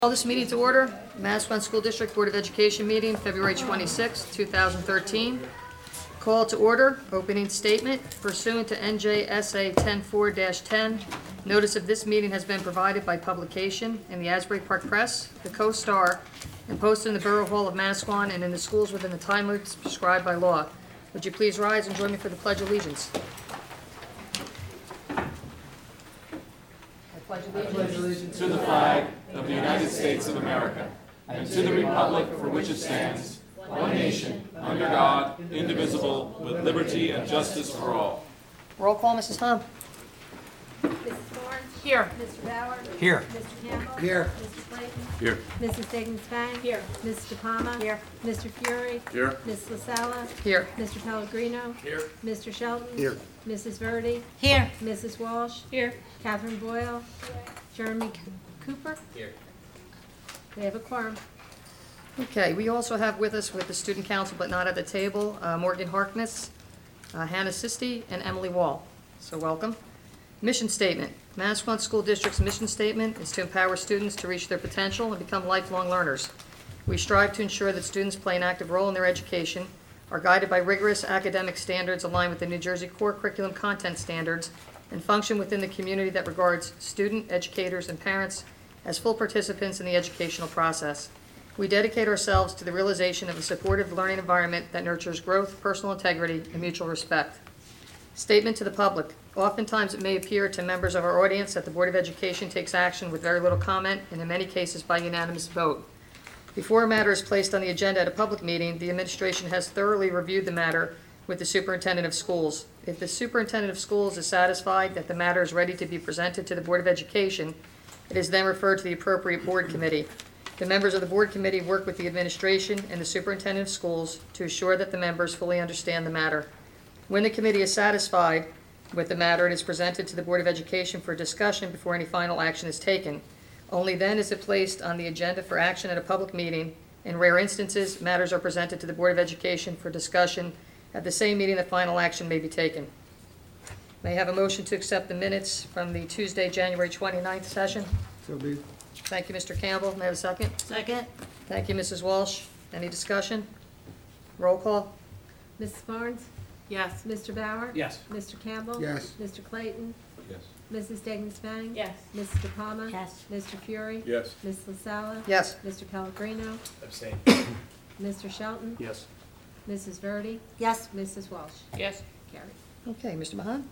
Call this meeting to order. Manasquan School District Board of Education meeting, February 26, 2013. Call to order, opening statement. Pursuant to NJSA 10-4-10, notice of this meeting has been provided by publication in the Asbury Park Press, the Co-Star, and posted in the Borough Hall of Manasquan and in the schools within the time limits prescribed by law. Would you please rise and join me for the Pledge of Allegiance? I pledge allegiance to the flag of the United States of America, and to the republic for which it stands, one nation, under God, indivisible, with liberty and justice for all. Roll call, Mrs. Hom. Mrs. Barnes? Here. Mr. Bauer? Here. Mr. Campbell? Here. Mr. Clayton? Here. Mrs. Diggins-Fang? Here. Mrs. DePalma? Here. Mr. Fury? Here. Ms. LaSalla? Here. Mr. Pellegrino? Here. Mr. Shelton? Here. Mrs. Verdi? Here. Mrs. Walsh? Here. Catherine Boyle? Jeremy Cooper? Here. We have a quorum. Okay, we also have with us with the Student Council, but not at the table, Morgan Harkness, Hannah Sisti, and Emily Wall. So welcome. Mission statement. Manasquan School District's mission statement is to empower students to reach their potential and become lifelong learners. We strive to ensure that students play an active role in their education, are guided by rigorous academic standards aligned with the New Jersey Core Curriculum Content Standards, and function within the community that regards student, educators, and parents as full participants in the educational process. We dedicate ourselves to the realization of a supportive learning environment that nurtures growth, personal integrity, and mutual respect. Statement to the public. Oftentimes it may appear to members of our audience that the Board of Education takes action with very little comment, and in many cases by unanimous vote. Before a matter is placed on the agenda at a public meeting, the administration has thoroughly reviewed the matter with the superintendent of schools. If the superintendent of schools is satisfied that the matter is ready to be presented to the Board of Education, it is then referred to the appropriate board committee. The members of the board committee work with the administration and the superintendent of schools to assure that the members fully understand the matter. When the committee is satisfied with the matter, it is presented to the Board of Education for discussion before any final action is taken. Only then is it placed on the agenda for action at a public meeting. In rare instances, matters are presented to the Board of Education for discussion. At the same meeting, the final action may be taken. May I have a motion to accept the minutes from the Tuesday, January 29th session? So be. Thank you, Mr. Campbell. May I have a second? Second. Thank you, Mrs. Walsh. Any discussion? Roll call? Mrs. Barnes? Yes. Mr. Bauer? Yes. Mr. Campbell? Yes. Mr. Clayton? Yes. Mrs. Diggins-Fang? Yes. Mrs. DePalma? Yes. Mr. Fury? Yes. Ms. LaSalla? Yes. Mr. Pellegrino? Abstain. Mr. Shelton? Yes. Mrs. Verdi? Yes. Mrs. Walsh? Yes. Carried. Okay, Mr. Mahan?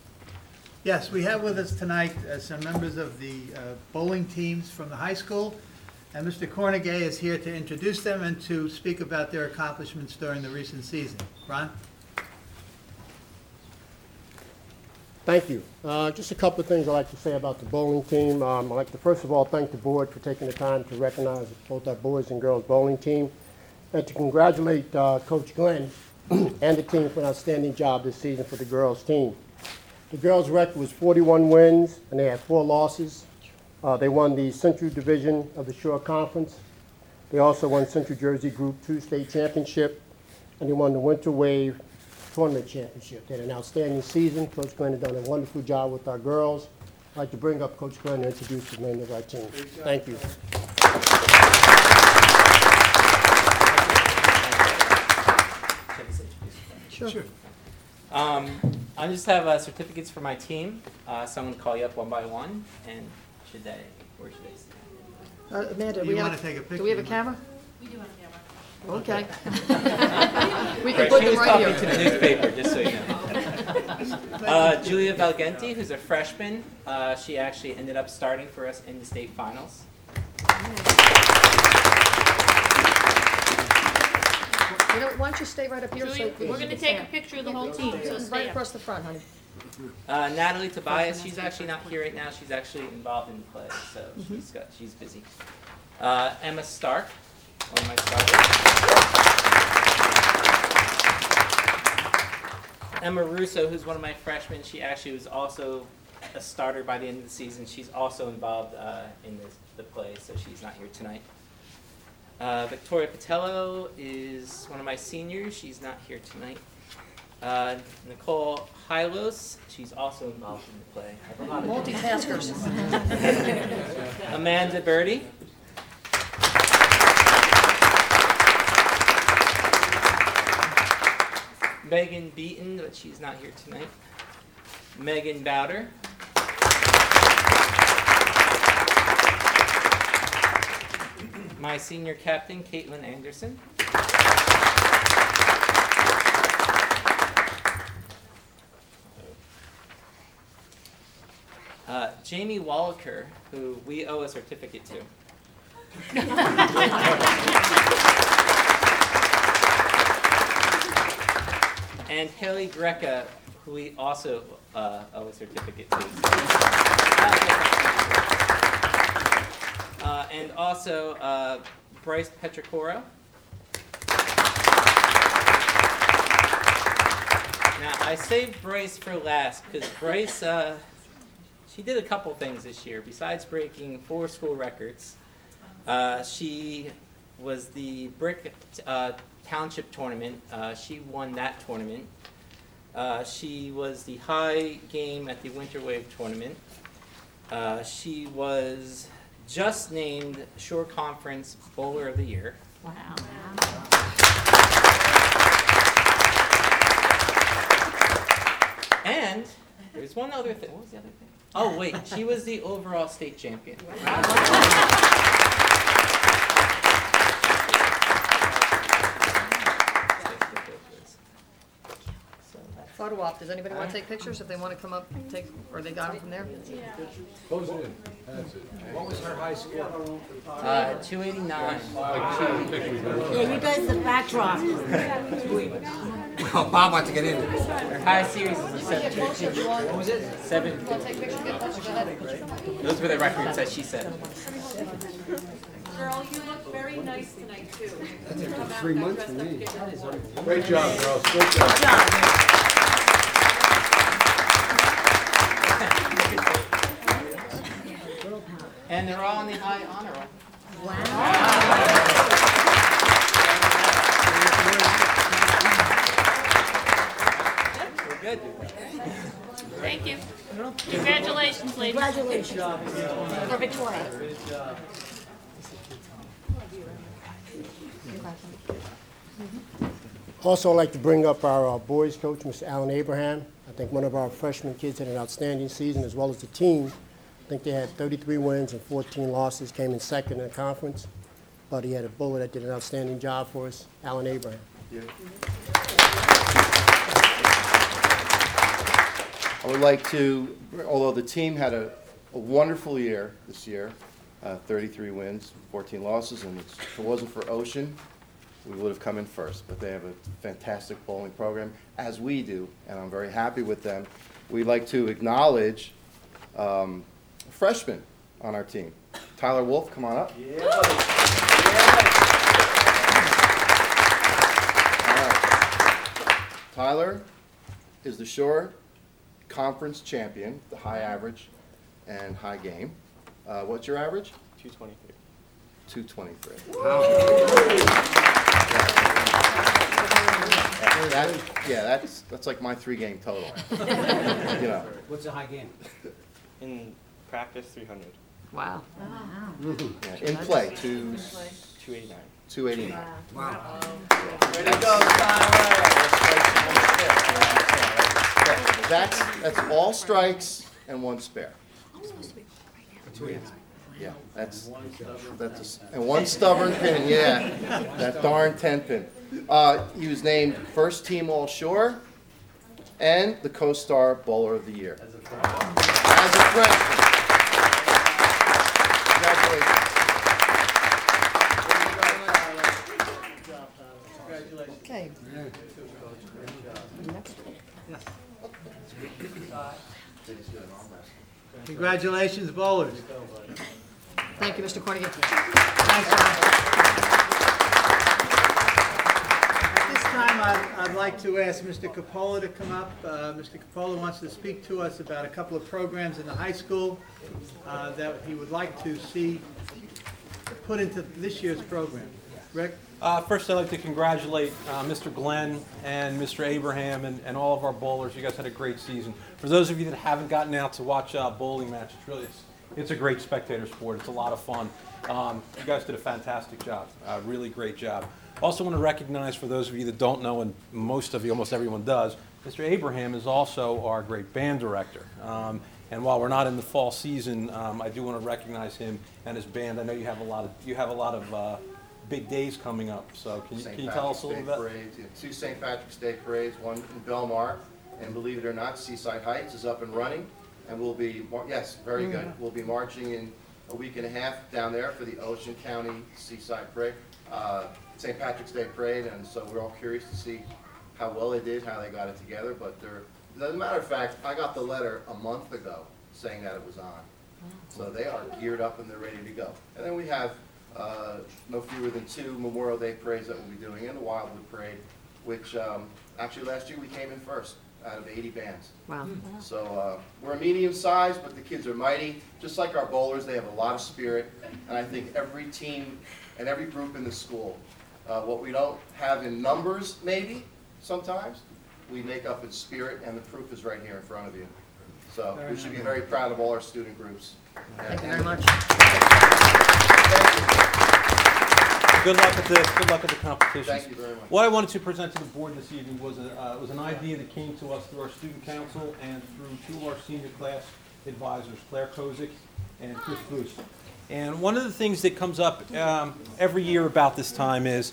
Yes, we have with us tonight some members of the bowling teams from the high school, and Mr. Cornegay is here to introduce them and to speak about their accomplishments during the recent season. Ron? Thank you. Just a couple of things I'd like to say about the bowling team. I'd like to first of all thank the board for taking the time to recognize both our boys and girls bowling team, and to congratulate Coach Glenn and the team for an outstanding job this season for the girls team. The girls' record was 41 wins, and they had 4 losses. They won the Central Division of the Shore Conference. They also won Central Jersey Group 2 state championship, and they won the Winter Wave tournament championship. They had an outstanding season. Coach Glenn has done a wonderful job with our girls. I'd like to bring up Coach Glenn and introduce the members of our team. Thank you. Sure. I just have certificates for my team, so I'm going to call you up one by one, and where should they stand? Amanda, You want to take a picture? do we have a camera? We do have a camera. Okay. We can Right, put she them was right talking here. to the newspaper, just so you know. Julia Valgenti, who's a freshman, she actually ended up starting for us in the state finals. You know, why don't you stay right up here? Julia, we're going to take a picture of the whole team, so Right stay up. across the front, honey. Natalie Tobias, she's actually not here right now. She's actually involved in the play, so she's busy. Emma Stark, one of my starters. Emma Russo, who's one of my freshmen, she actually was also a starter by the end of the season. She's also involved in the play, so she's not here tonight. Victoria Patello is one of my seniors. She's not here tonight. Nicole Hylos, she's also involved in the play. Multitaskers. Amanda Birdie, Megan Beaton, but she's not here tonight. Megan Bowder. My senior captain, Caitlin Anderson. Jamie Wallaker, who we owe a certificate to. And Haley Greca, who we also owe a certificate to. And also Bryce Petricoro. Now, I saved Bryce for last because Bryce, she did a couple things this year. Besides breaking 4 school records, she was the Brick Township tournament. She won that tournament. She was the high game at the Winter Wave tournament. She was just named Shore Conference Bowler of the Year. Wow. And there's one other thing. What was the other thing? Oh, wait. She was the overall state champion. Photo op, does anybody want to take pictures? If they want to come up, take, or they got them from there? Close it in. That's it. What was her high score? 289. Yeah, you guys the backdrop. Well, Bob wants to get in. Her high series is a 7. What was it? 7. Take pictures, get pictures, go ahead. Those were the records that she set. Girl, you look very nice tonight, too. That's it for 3 months for me. Great job, girls. Great job. And they're all on the high honor roll. We're good. Thank you. Congratulations, ladies. Congratulations. For Victoria. Also, I'd like to bring up our boys coach, Mr. Alan Abraham. I think one of our freshman kids had an outstanding season, as well as the team. I think they had 33 wins and 14 losses, came in second in the conference. But he had a bowler that did an outstanding job for us, Alan Abraham. I would like to, although the team had a wonderful year this year, 33 wins, 14 losses, and if it wasn't for Ocean, we would have come in first. But they have a fantastic bowling program, as we do, and I'm very happy with them. We'd like to acknowledge a freshman on our team. Tyler Wolf, come on up. Yeah. All right. Tyler is the Shore Conference champion, the high average and high game. What's your average? 223. 223. That's like my 3-game total. You know. What's the high game? In practice, 300. Wow. Yeah, in play, 289. 289. Wow. Way to go, Tyler! That's all strikes and 1 spare. Yeah, that's and 1 stubborn pin. Yeah, that darn 10-pin. He was named first team All Shore and the Co-Star Bowler of the Year. As a freshman. Congratulations. Okay. Congratulations, bowlers. Thank you, Mr. Cornigan. Thanks, John. At this time, I'd like to ask Mr. Capola to come up. Mr. Capola wants to speak to us about a couple of programs in the high school that he would like to see put into this year's program. Rick? First, I'd like to congratulate Mr. Glenn and Mr. Abraham and all of our bowlers. You guys had a great season. For those of you that haven't gotten out to watch a bowling match, it's a great spectator sport. It's a lot of fun. You guys did a fantastic job, really great job. Also want to recognize, for those of you that don't know, and most of you, almost everyone does, Mr. Abraham is also our great band director. And while we're not in the fall season, I do want to recognize him and his band. I know you have a lot of big days coming up. So can you tell us a little bit? Parades, yeah, 2 St. Patrick's Day parades, one in Belmar, and believe it or not, Seaside Heights is up and running, and we'll be, yes, very good. We'll be marching in a week and a half down there for the Ocean County Seaside Parade, St. Patrick's Day Parade, and so we're all curious to see how well they did, how they got it together. But as a matter of fact, I got the letter a month ago saying that it was on. So they are geared up and they're ready to go. And then we have no fewer than 2 Memorial Day parades that we'll be doing, and the Wildwood Parade, which actually last year we came in first out of 80 bands. Wow. So we're a medium size, but the kids are mighty. Just like our bowlers, they have a lot of spirit. And I think every team and every group in the school, what we don't have in numbers maybe sometimes, we make up in spirit, and the proof is right here in front of you. So we should be very proud of all our student groups. Thank you very much. Good luck at the competitions. Thank you very much. What I wanted to present to the board this evening was an idea that came to us through our student council and through 2 of our senior class advisors, Claire Kozik and Chris Boost. And one of the things that comes up every year about this time is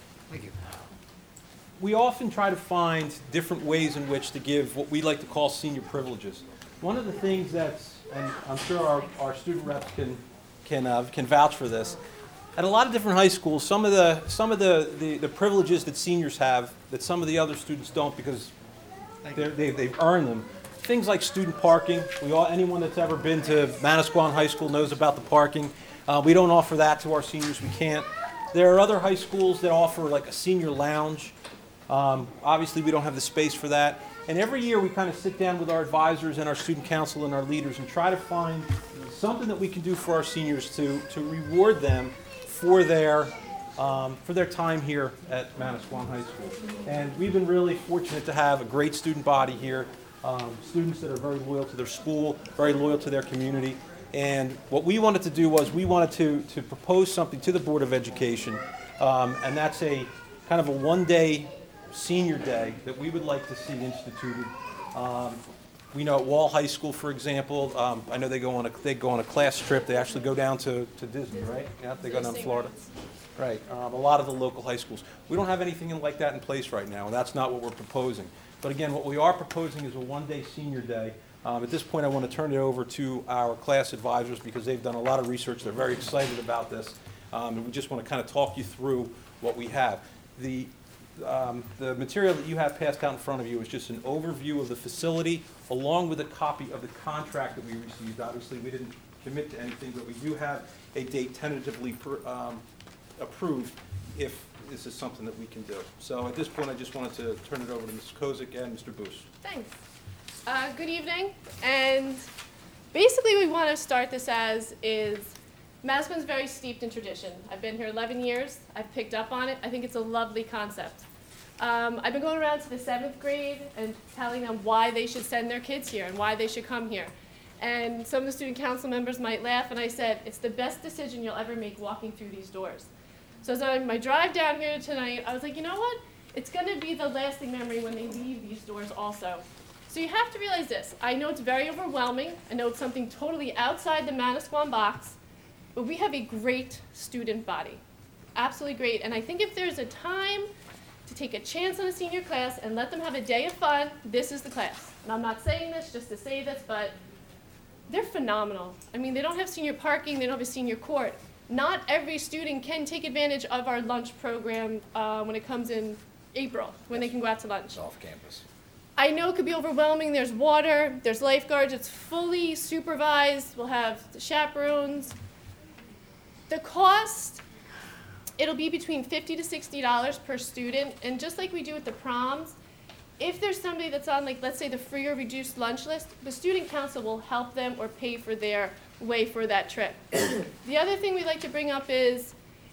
we often try to find different ways in which to give what we like to call senior privileges. One of the things that's, and I'm sure our student reps can vouch for this, at a lot of different high schools, some of the privileges that seniors have that some of the other students don't because they've earned them. Things like student parking. Anyone that's ever been to Manasquan High School knows about the parking. We don't offer that to our seniors. We can't. There are other high schools that offer like a senior lounge. Obviously, we don't have the space for that. And every year we kind of sit down with our advisors and our student council and our leaders and try to find something that we can do for our seniors to reward them for their time here at Manasquan High School. And we've been really fortunate to have a great student body here, students that are very loyal to their school, very loyal to their community. And what we wanted to do was we wanted to propose something to the Board of Education, and that's a kind of a one-day senior day that we would like to see instituted. We know at Wall High School, for example, I know they go on a class trip. They actually go down to Disney, right? Yeah, they go down to Florida. Right. A lot of the local high schools. We don't have anything like that in place right now, and that's not what we're proposing. But again, what we are proposing is a one-day senior day. At this point, I want to turn it over to our class advisors because they've done a lot of research. They're very excited about this, and we just want to kind of talk you through what we have. The material that you have passed out in front of you is just an overview of the facility, along with a copy of the contract that we received. Obviously, we didn't commit to anything, but we do have a date tentatively approved if this is something that we can do. So at this point, I just wanted to turn it over to Ms. Kozik and Mr. Booth. Thanks. Good evening, and basically we want to start this is Manasquan's very steeped in tradition. I've been here 11 years. I've picked up on it. I think it's a lovely concept. I've been going around to the 7th grade and telling them why they should send their kids here and why they should come here. And some of the student council members might laugh, and I said, it's the best decision you'll ever make walking through these doors. So as on my drive down here tonight, I was like, you know what? It's going to be the lasting memory when they leave these doors also. So you have to realize this. I know it's very overwhelming. I know it's something totally outside the Manasquan box, but we have a great student body. Absolutely great. And I think if there's a time to take a chance on a senior class and let them have a day of fun, this is the class. And I'm not saying this just to say this, but they're phenomenal. I mean, they don't have senior parking, they don't have a senior court. Not every student can take advantage of our lunch program when it comes in April, when they can go out to lunch. It's off campus. I know it could be overwhelming. There's water, there's lifeguards, it's fully supervised. We'll have the chaperones. The cost, it'll be between $50 to $60 per student, and just like we do with the proms, if there's somebody that's on, like, let's say the free or reduced lunch list, the student council will help them or pay for their way for that trip. The other thing we like to bring up is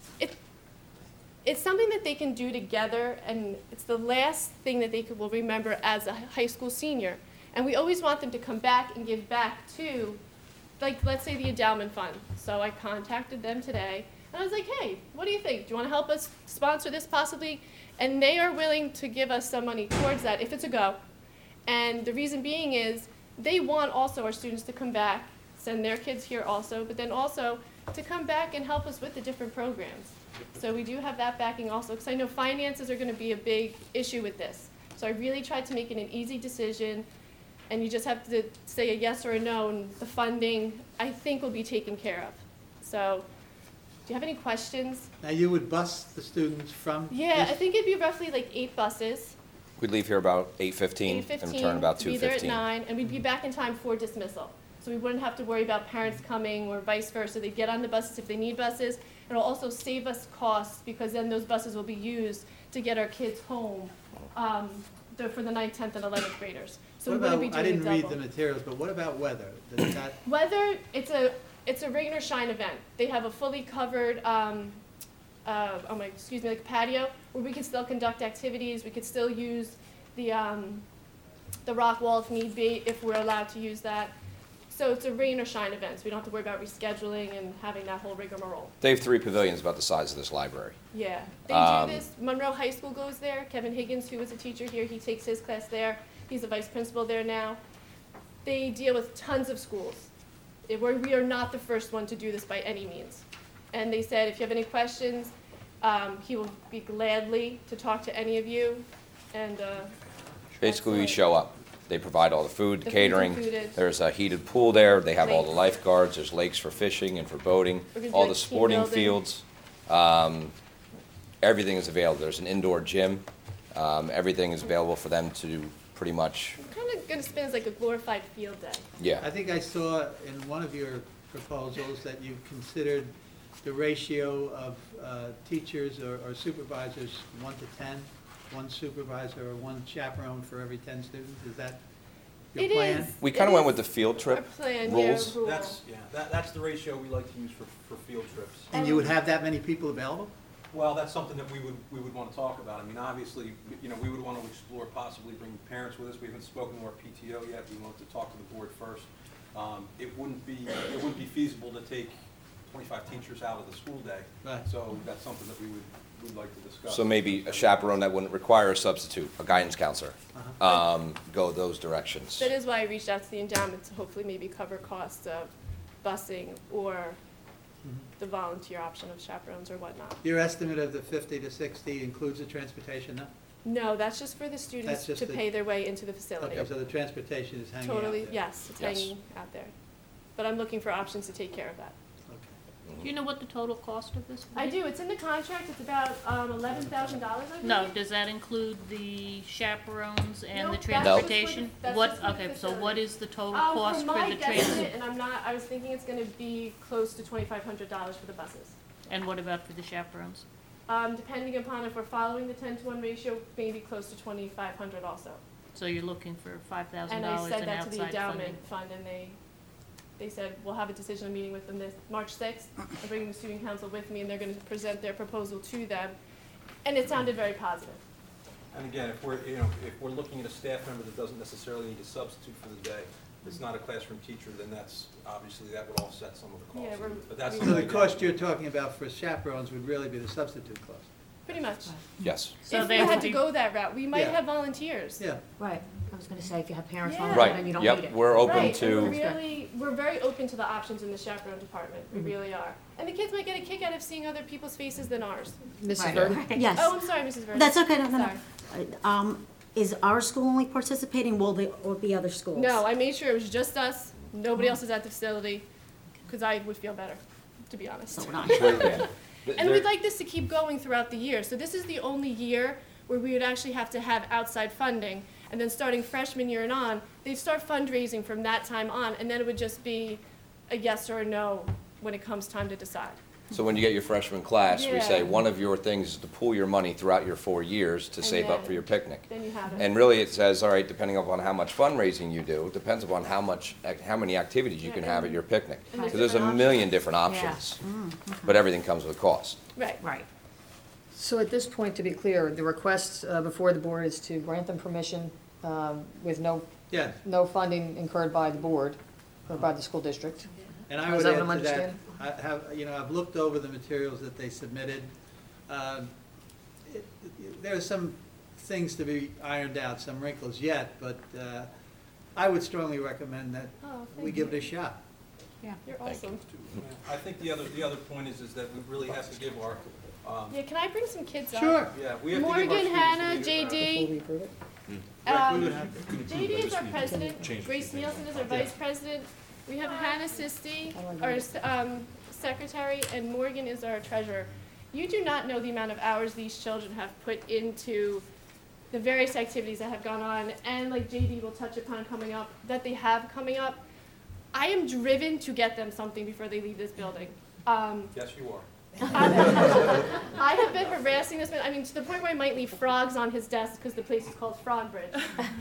it's something that they can do together, and it's the last thing that they will remember as a high school senior. And we always want them to come back and give back to like, let's say the endowment fund. So I contacted them today, and I was like, hey, what do you think? Do you want to help us sponsor this possibly? And they are willing to give us some money towards that if it's a go. And the reason being is they want also our students to come back, send their kids here also, but then also to come back and help us with the different programs. So we do have that backing also, because I know finances are going to be a big issue with this. So I really tried to make it an easy decision, and you just have to say a yes or a no, and the funding, I think, will be taken care of. So, do you have any questions? Now, you would bus the students from? Yeah, this- I think it'd be roughly like 8 buses. We'd leave here about 8:15 and 8:15, return about be there at 2:15. 9, and we'd be back in time for dismissal. So we wouldn't have to worry about parents coming or vice versa. They get on the buses if they need buses. It'll also save us costs, because then those buses will be used to get our kids home for the 9th, 10th, and 11th graders. So What we wouldn't be about, I doing didn't a read double. the materials, but what about weather? Does that, Whether it's a rain or shine event, they have a fully covered, like patio, where we can still conduct activities. We could still use the rock wall if need be, if we're allowed to use that. So it's a rain or shine event. So we don't have to worry about rescheduling and having that whole rigmarole. They have 3 pavilions about the size of this library. Yeah, they do this. Monroe High School goes there. Kevin Higgins, who was a teacher here, he takes his class there. He's a vice principal there now. They deal with tons of schools. We are not the first one to do this by any means. And they said, if you have any questions, he will be gladly to talk to any of you. And Basically, we that's it. show up. They provide all the food, The food's catering. included. There's a heated pool there. They have all the Lakes. lifeguards. There's lakes for fishing and for boating. We're gonna do All like the team sporting building. fields. Everything is available. There's an indoor gym. Everything is available for them to do pretty much, kind of going to spin as like a glorified field day. yeah. I think I saw in one of your proposals that you considered the ratio of teachers or supervisors 1 to 10, 1 supervisor or 1 chaperone for every 10 students. Is that your It plan? is. We kind of went with the field Our trip plan, rules. yeah, rule. That's the ratio we like to use for field trips. And you would have that many people available? Well, that's something that we would want to talk about. I mean, obviously, we would want to explore possibly bringing parents with us. We haven't spoken to our PTO yet. We want to talk to the board first. It wouldn't be feasible to take 25 teachers out of the school day. Right. So that's something that we'd like to discuss. So maybe a chaperone that wouldn't require a substitute, a guidance counselor. Go those directions. That is why I reached out to the endowment to hopefully maybe cover costs of busing or the volunteer option of chaperones or whatnot. Your estimate of the 50 to 60 includes the transportation, no? No, that's just for the students That's just to the- pay their way into the facility. Okay, so the transportation is hanging out Totally, there. yes, it's Yes. hanging out there. But I'm looking for options to take care of that. Okay. Do you know what the total cost of this would I be? do, it's in the contract, it's about $11,000, I believe. No, does that include the chaperones and the Nope, that's transportation? just for the- What, that's just for the okay, so facility. what is the total cost For for my the trans? guesstimate, and I was thinking it's gonna be close to $2,500 for the buses. And what about for the chaperones? Depending upon if we're following the 10-to-1 ratio, maybe close to $2,500 also. So you're looking for $5,000 And in I said that to the outside funding? endowment fund, and they said, we'll have a decision meeting with them this March 6th. I'm bringing the student council with me, and they're gonna present their proposal to them. And it sounded very positive. And again, if we're looking at a staff member that doesn't necessarily need a substitute for the day, it's not a classroom teacher, then that's, obviously, that would offset some of the costs. Yeah, But that's So the idea. cost you're talking about for chaperones would really be the substitute cost? Pretty much. Yes. So If we they would had to be- go that route, we might Yeah. have volunteers. Yeah. Right, I was gonna say, if you have parents Yeah. on Right, it, then you don't yep, need it. we're open Right, to, and we're very open to the options in the chaperone department, we really are. And the kids might get a kick out of seeing other people's faces than ours. Mrs. Right. Verdon? Yes. Oh, I'm sorry, Mrs. Vernon. That's okay, no, no, Sorry. no. Is our school only participating, will there or be other schools? No, I made sure it was just us, nobody else is at the facility, because I would feel better, to be honest. So would I. And we'd like this to keep going throughout the year. So this is the only year where we would actually have to have outside funding. And then starting freshman year and on, they'd start fundraising from that time on, and then it would just be a yes or a no when it comes time to decide. so when you get your freshman class, we say, Yeah. one of your things is to pool your money throughout your 4 years to And save up then- for your picnic. Then you have it. And really, it says, all right, depending upon how much fundraising you do, it depends upon how many activities you Yeah, can have at and- your picnic. and So there's there's a different million different Yeah. options, but everything comes with a cost. Right. Right. So at this point, to be clear, the request before the board is to grant them permission with Yes. no funding incurred by the board or by the school district. And I Is would that add what I'm to that, understanding? I have, I've looked over the materials that they submitted. There are some things to be ironed out, some wrinkles yet, but I would strongly recommend that Oh, we thank give you. it a shot. You're awesome. I think the other point is that we really have to give our, Yeah, can I bring some kids up? Sure. yeah, we have to give our Morgan, students Hannah, leadership. JD. JD is our president, Grace Nielsen is our vice president. We have Hannah Sisti, our secretary, and Morgan is our treasurer. You do not know the amount of hours these children have put into the various activities that have gone on, and like JD will touch upon coming up, that they have coming up. I am driven to get them something before they leave this building. Yes, you are. I have been harassing this man, I mean, to the point where I might leave frogs on his desk because the place is called Frogbridge.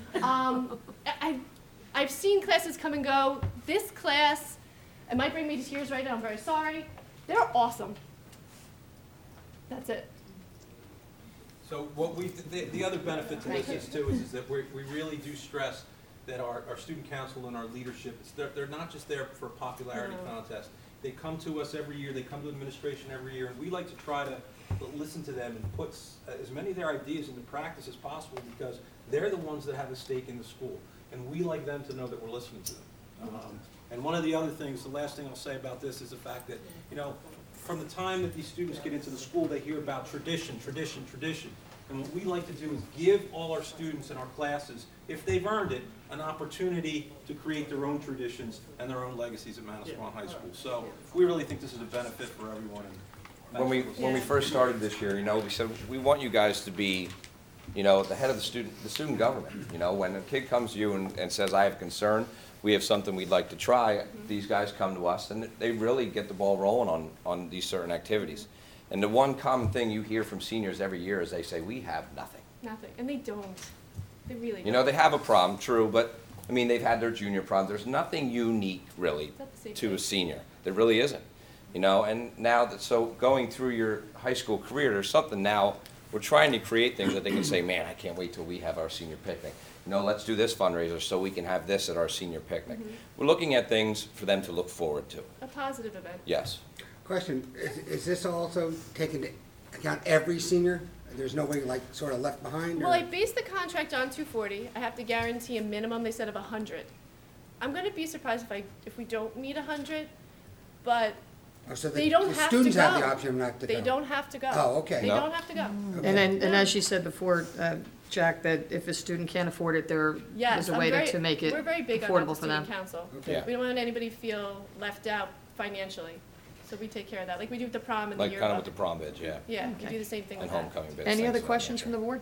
I've seen classes come and go. This class, it might bring me to tears right now, I'm very sorry. They're awesome. That's it. So what the other benefit to this is too, is that we really do stress that our student council and our leadership, they're not just there for a popularity contest. They come to us every year, they come to administration every year, and we like to try to listen to them and put as many of their ideas into practice as possible, because they're the ones that have a stake in the school, and we like them to know that we're listening to them. And one of the other things, the last thing I'll say about this is the fact that, from the time that these students get into the school, they hear about tradition, tradition, tradition. And what we like to do is give all our students in our classes, if they've earned it, an opportunity to create their own traditions and their own legacies at Manasquan High School. So we really think this is a benefit for everyone. When we first started this year, we said, we want you guys to be, the head of the student government. When a kid comes to you and says, I have concern, we have something we'd like to try, these guys come to us and they really get the ball rolling on these certain activities. And the one common thing you hear from seniors every year is they say, we have nothing. Nothing, and they don't. They really don't. They have a problem, true, but, they've had their junior prom. There's nothing unique, really, It's not the same to a thing. senior. There really isn't. And now that, so going through your high school career, there's something now, we're trying to create things that they can say, man, I can't wait till we have our senior picnic. Let's do this fundraiser so we can have this at our senior picnic. We're looking at things for them to look forward to. A positive event. Yes. Question, is this also taken into account every senior? There's nobody like sort of left behind? Well, I based the contract on 240. I have to guarantee a minimum, they said, of 100. I'm going to be surprised if we don't meet 100, but So they don't the have to students have the go. option not to go? They don't have to go. Oh, okay. They No. don't have to go. Okay. And as you said before, Jack, that if a student can't afford it, there Yes, is a way to make it we're very big on affordable that, for the them. student council. Yeah. We don't want anybody to feel left out financially, so we take care of that, like we do with the prom and the Like yearbook. kind of with the prom bids, yeah. Yeah, we Okay. do the same thing And with that. homecoming bids. Any things other of that questions nature. from the board?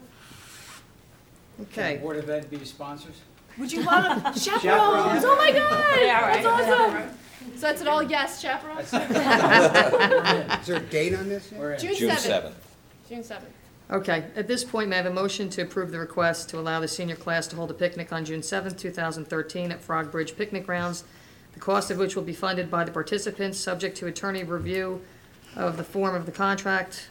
Can Okay. the Board of Ed be sponsors? Would you want chaperones? Oh my God! That's awesome! So that's it all yes, chaperones? Is there a date on this yet? June June 7th. 7th. June 7th. Okay, at this point, may I have a motion to approve the request to allow the senior class to hold a picnic on June 7th, 2013 at Frog Bridge Picnic Grounds, the cost of which will be funded by the participants, subject to attorney review of the form of the contract,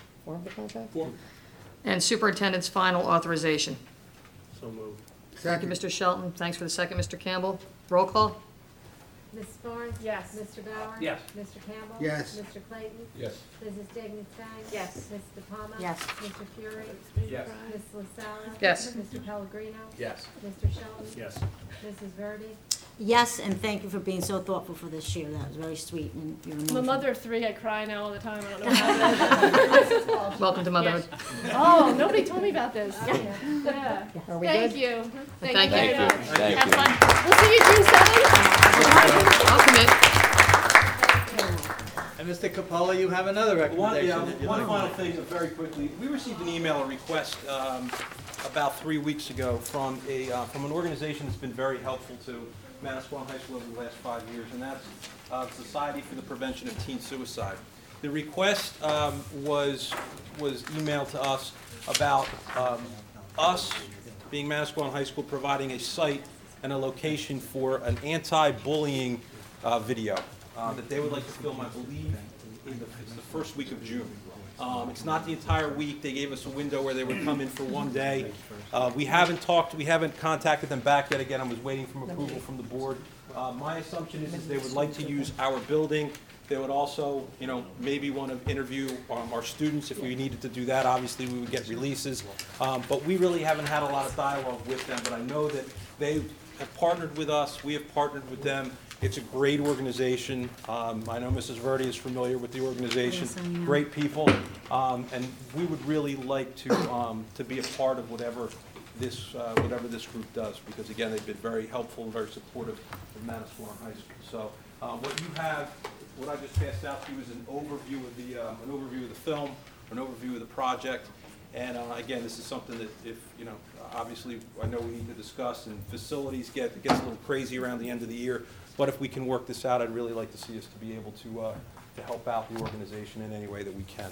and superintendent's final authorization. Thank you, Second. Mr. Shelton. Thanks for the second, Mr. Campbell. Roll call? Ms. Barnes? Yes. Mr. Bauer? Yes. Mr. Campbell? Yes. Mr. Clayton? Yes. Mrs. Dignan-Stein? Yes. Ms. De Palma? Yes. Mr. Fury? Yes. Ms. LaSalla? Yes. Mr. Pellegrino? Yes. Mr. Shelton? Yes. Mrs. Verdi? Yes, and thank you for being so thoughtful for this year. That was very sweet and your I'm a emotion. mother of 3, I cry now all the time, I don't know what happened. Welcome to motherhood. Oh, nobody told me about this. Yeah. Are we Thank good? you. Thank very you. much. Thank Have you. fun. We'll see you June 7th. I'll commit. And Mr. Capola, you have another recommendation that you'd One like final to thing, very quickly. We received an email, a request, about 3 weeks ago from an organization that's been very helpful to Manasquan High School over the last 5 years, and that's the Society for the Prevention of Teen Suicide. The request was emailed to us about us, being Manasquan High School, providing a site and a location for an anti-bullying video that they would like to film, I believe, it's the first week of June. It's not the entire week. They gave us a window where they would come in for one day. We haven't contacted them back yet. Again, I was waiting for approval from the board. My assumption is they would like to use our building. They would also, maybe want to interview our students if we needed to do that. Obviously, we would get releases. But we really haven't had a lot of dialogue with them. But I know that they have partnered with us. We have partnered with them. It's a great organization. I know Mrs. Verdi is familiar with the organization. Yes, I am. Great people. And we would really like to be a part of whatever this group does, because again, they've been very helpful and very supportive of Manasquan High School. So what I just passed out to you is an overview of the film, an overview of the project. And again, this is something that obviously I know we need to discuss, and facilities gets a little crazy around the end of the year. But if we can work this out, I'd really like to see us to be able to help out the organization in any way that we can.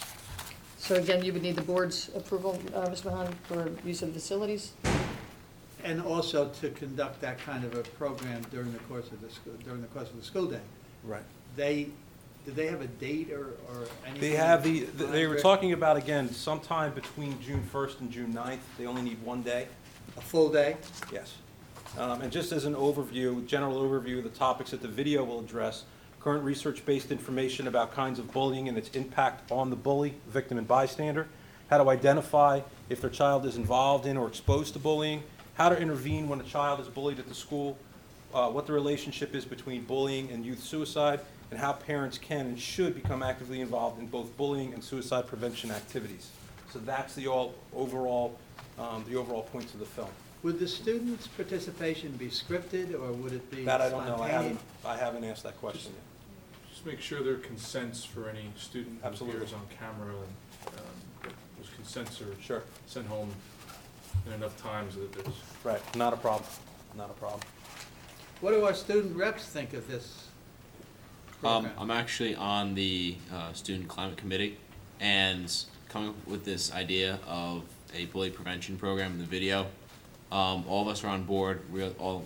So again, you would need the board's approval, Mr. Mahan, for use of the facilities? And also to conduct that kind of a program during the course of the school day. Right. Did they have a date or anything? They have they were talking about, again, sometime between June 1st and June 9th. They only need one day. A full day? Yes. And just as an overview, general overview of the topics that the video will address, current research-based information about kinds of bullying and its impact on the bully, victim, and bystander, how to identify if their child is involved in or exposed to bullying, how to intervene when a child is bullied at the school, what the relationship is between bullying and youth suicide, and how parents can and should become actively involved in both bullying and suicide prevention activities. So that's the overall points of the film. Would the students' participation be scripted, or would it be That I don't know. spontaneous? I haven't asked that question yet. Just make sure there are consents for any student who Absolutely. appears on camera, and those consents are Sure. sent home in enough times that there's. Right. Not a problem. Not a problem. What do our student reps think of this program? I'm actually on the Student Climate Committee, and coming up with this idea of a bully prevention program in the video. All of us are on board. We all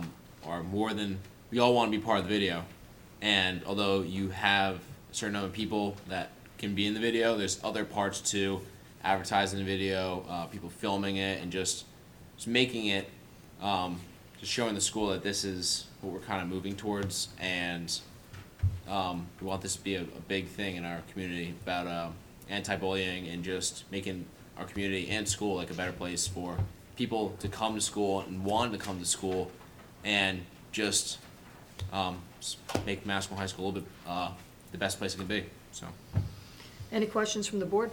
we all want to be part of the video. And although you have a certain number of people that can be in the video, there's other parts to advertising the video, people filming it, and just making it, just showing the school that this is what we're kind of moving towards. And we want this to be a big thing in our community about anti-bullying and just making our community and school like a better place for people to come to school and want to come to school, and just make Manasquan High School a little bit the best place it can be. So, Any questions from the board?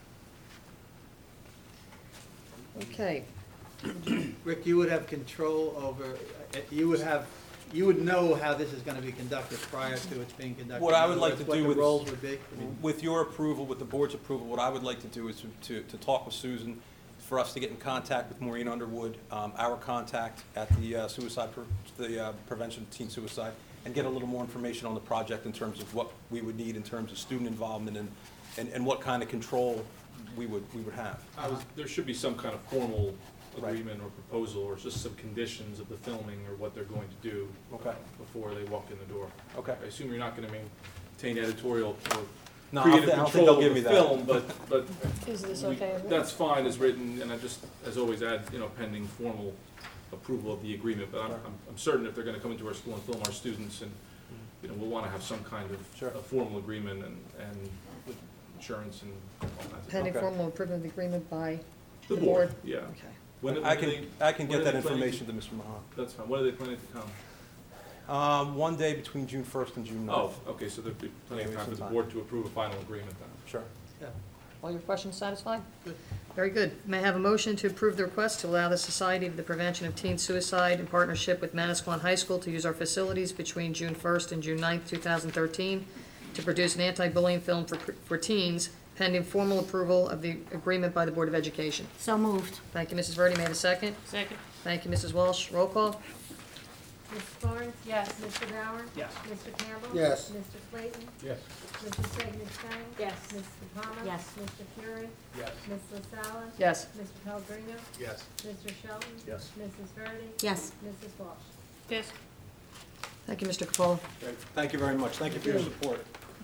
Okay. Rick, you would have control over, you would know how this is going to be conducted prior to its being conducted. What I would like to What do the with roles would be? With your approval, with the board's approval, what I would like to do is to talk with Susan, for us to get in contact with Maureen Underwood, our contact at the Prevention of Teen Suicide, and get a little more information on the project in terms of what we would need in terms of student involvement and what kind of control we would have. There should be some kind of formal agreement or proposal, or just some conditions of the filming or what they're going to do before they walk in the door. Okay. I assume you're not going to maintain editorial or No, I creative don't think control they'll of give the me that. film, but Is this okay? that's fine as written, and I just, as always, add, pending formal approval of the agreement. But I'm certain if they're going to come into our school and film our students, and we'll want to have some kind of a formal agreement and with insurance and all that. Pending formal approval of the agreement by The the board, board? yeah. Okay. I can get that information to Mr. Mahan. That's fine. When are they planning to come? One day between June 1st and June 9th. Oh, okay, so there'd be plenty of time for the board to approve a final agreement then. Sure. Yeah. All your questions satisfied? Good. Very good. May I have a motion to approve the request to allow the Society of the Prevention of Teen Suicide in partnership with Manasquan High School to use our facilities between June 1st and June 9th, 2013, to produce an anti-bullying film for teens, pending formal approval of the agreement by the Board of Education? So moved. Thank you, Mrs. Verdi. May I have a second? Second. Thank you, Mrs. Walsh. Roll call? Ms. Florence? Yes. Mr. Bauer? Yes. Mr. Campbell? Yes. Mr. Slayton? Yes. Mrs. Segnet-Chang? Yes. Mr. Palmer? Yes. Mr. Fury? Yes. Ms. LaSalla? Yes. Mr. Pellegrino? Yes. Mr. Shelton? Yes. Mrs. Verdi? Yes. Mrs. Walsh? Yes. Thank you, Mr. Capola. Great. Thank you very much. Thank you for your support.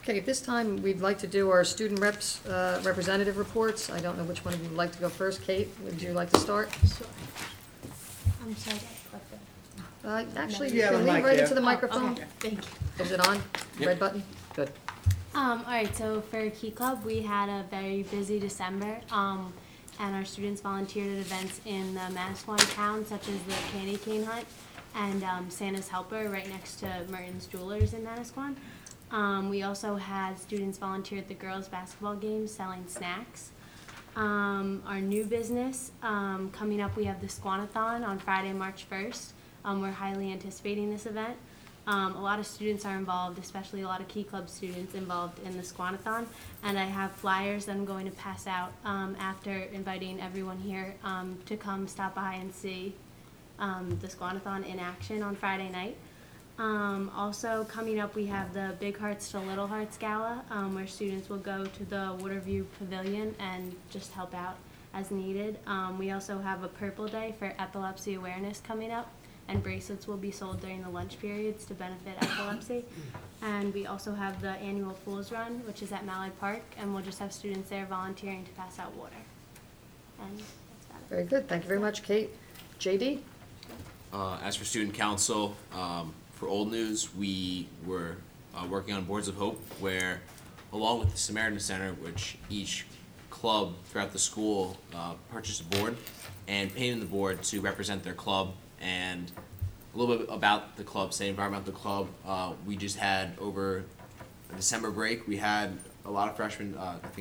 Okay, at this time, we'd like to do our student reps, representative reports. I don't know which one of you would like to go first. Kate, would you like to start? I'm sorry. Actually, You have can a we mic right there. into the microphone? Okay, thank you. Is it on? Yep. Red button? Good. All right, so for Key Club, we had a very busy December, and our students volunteered at events in the Manasquan town, such as the candy cane hunt and Santa's Helper right next to Merton's Jewelers in Manasquan. We also had students volunteer at the girls' basketball games selling snacks. Our new business, coming up, we have the Squanathon on Friday, March 1st. We're highly anticipating this event. A lot of students are involved, especially a lot of Key Club students involved in the Squanathon. And I have flyers that I'm going to pass out after inviting everyone here to come stop by and see the Squanathon in action on Friday night. Also coming up, we have the Big Hearts to Little Hearts Gala, where students will go to the Waterview Pavilion and just help out as needed. We also have a Purple Day for epilepsy awareness coming up, and bracelets will be sold during the lunch periods to benefit epilepsy. And we also have the annual Fools Run, which is at Mallard Park, and we'll just have students there volunteering to pass out water. And that's about it. Very good. Thank you very much, Kate. JD? As for student council, for Old News, we were working on Boards of Hope, where along with the Samaritan Center, which each club throughout the school purchased a board and painted the board to represent their club. And a little bit about the club, say environmental club, we just had over a December break, we had a lot of freshmen, I think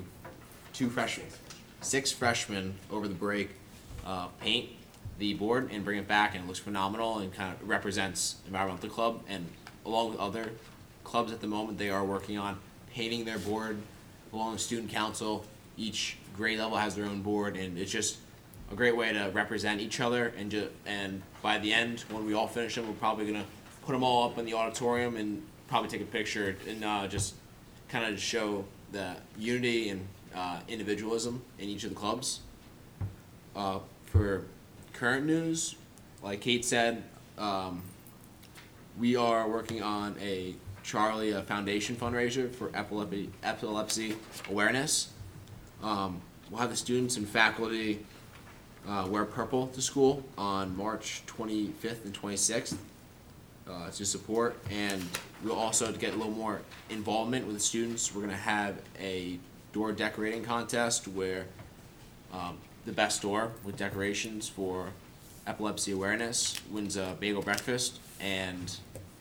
6 freshmen over the break paint the board and bring it back, and it looks phenomenal and kind of represents environmental club. And along with other clubs at the moment, they are working on painting their board along with student council. Each grade level has their own board, and it's just a great way to represent each other. And by the end, when we all finish them, we're probably gonna put them all up in the auditorium and probably take a picture and just kind of show the unity and individualism in each of the clubs. For current news, like Kate said, we are working on a Charlie Foundation fundraiser for epilepsy awareness. We'll have the students and faculty wear purple to school on March 25th and 26th to support, and we'll also, to get a little more involvement with the students, we're going to have a door decorating contest where the best door with decorations for epilepsy awareness wins a bagel breakfast, and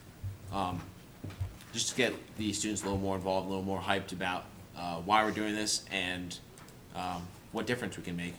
just to get the students a little more involved, a little more hyped about why we're doing this and what difference we can make.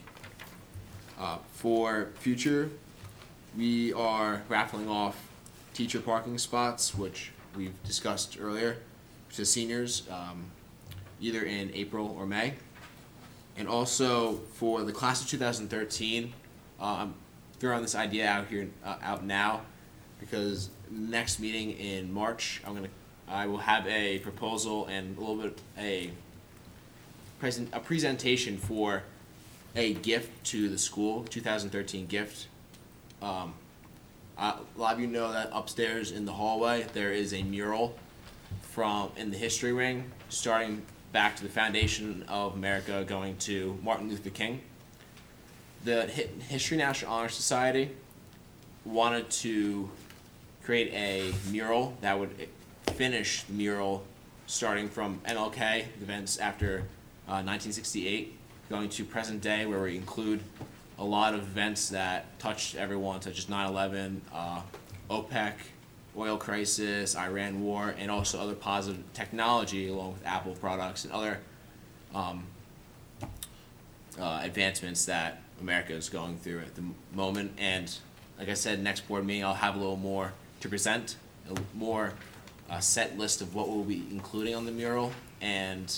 For future, we are raffling off teacher parking spots, which we've discussed earlier, to seniors, either in April or May. And also for the class of 2013, I'm throwing this idea out now, because next meeting in March, I will have a proposal and a little bit a presentation for a gift to the school, 2013 gift. A lot of you know that upstairs in the hallway there is a mural in the history ring, starting back to the foundation of America, going to Martin Luther King. The History National Honor Society wanted to create a mural that would finish the mural starting from MLK, events after 1968, going to present day, where we include a lot of events that touched everyone, such as 9/11, OPEC, oil crisis, Iran war, and also other positive technology, along with Apple products and other advancements that America is going through at the moment. And like I said, next board meeting I'll have a little more to present, a more set list of what we'll be including on the mural, and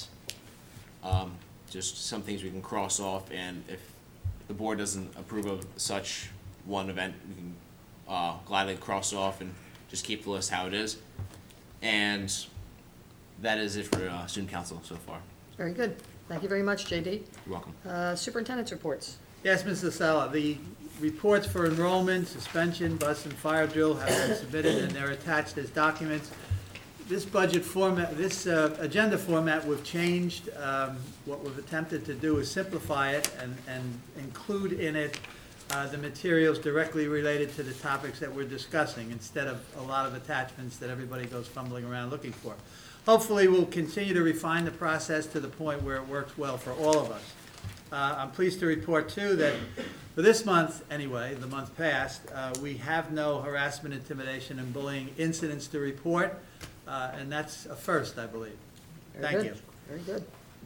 just some things we can cross off. And if the board doesn't approve of such one event, we can gladly cross off and just keep the list how it is. And that is it for student council so far. Very good. Thank you very much, JD. You're welcome. Superintendent's reports. Yes, Mr. Sala, the reports for enrollment, suspension, bus and fire drill have been submitted, and they're attached as documents. This budget format, this agenda format, we've changed. What we've attempted to do is simplify it and include in it the materials directly related to the topics that we're discussing, instead of a lot of attachments that everybody goes fumbling around looking for. Hopefully, we'll continue to refine the process to the point where it works well for all of us. I'm pleased to report, too, that for this month, anyway, the month past, we have no harassment, intimidation, and bullying incidents to report, and that's a first, I believe. Very Thank good. you. Very good.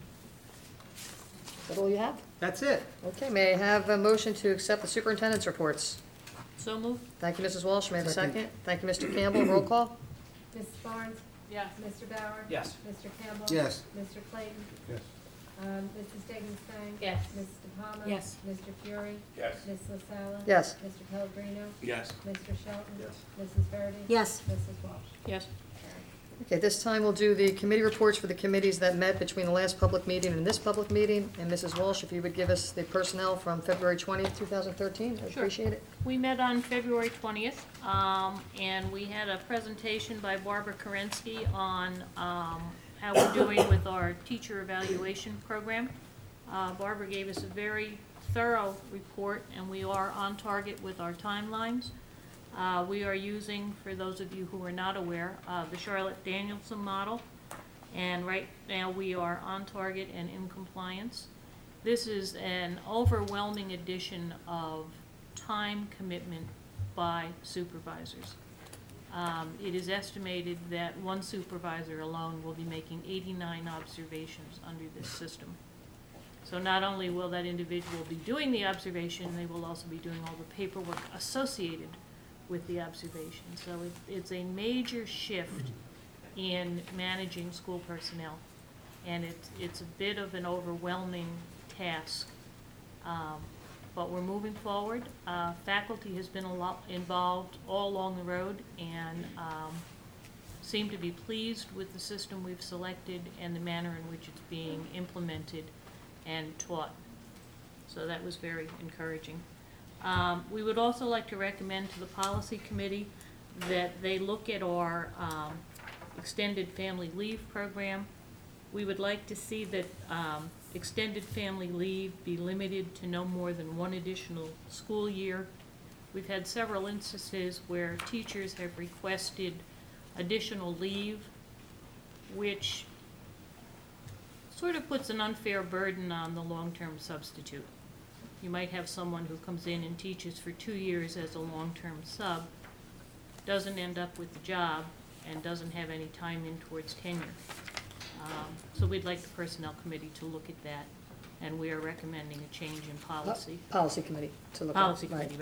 Is that all you have? That's it. Okay, may I have a motion to accept the superintendent's reports? So moved. Thank you, Mrs. Walsh. May I have a Second. second? Thank you, Mr. Campbell. Roll call? Mrs. Barnes? Yes. Mr. Bauer? Yes. Mr. Campbell? Yes. Mr. Clayton? Yes. Mrs. Diggleston? Yes. Mrs. De Palma? Yes. Mr. Fury? Yes. Ms. LaSalla? Yes. Mr. Pellegrino? Yes. Mr. Shelton? Yes. Mrs. Verdi? Yes. Mrs. Walsh? Yes. Okay, this time we'll do the committee reports for the committees that met between the last public meeting and this public meeting. And Mrs. Walsh, if you would give us the personnel from February 20th, 2013, I'd Sure. appreciate it. We met on February 20th, and we had a presentation by Barbara Kerensky on how we're doing with our teacher evaluation program. Barbara gave us a very thorough report, and we are on target with our timelines. We are using, for those of you who are not aware, the Charlotte Danielson model, and right now we are on target and in compliance. This is an overwhelming addition of time commitment by supervisors. It is estimated that one supervisor alone will be making 89 observations under this system. So not only will that individual be doing the observation, they will also be doing all the paperwork associated with the observation. So it's a major shift in managing school personnel, and it's a bit of an overwhelming task. But we're moving forward. Faculty has been a lot involved all along the road, and seem to be pleased with the system we've selected and the manner in which it's being implemented and taught. So that was very encouraging. We would also like to recommend to the policy committee that they look at our extended family leave program. We would like to see that extended family leave be limited to no more than one additional school year. We've had several instances where teachers have requested additional leave, which sort of puts an unfair burden on the long-term substitute. You might have someone who comes in and teaches for 2 years as a long-term sub, doesn't end up with the job, and doesn't have any time in towards tenure. So we'd like the Personnel Committee to look at that, and we are recommending a change in policy. Policy committee to look at. Policy Committee,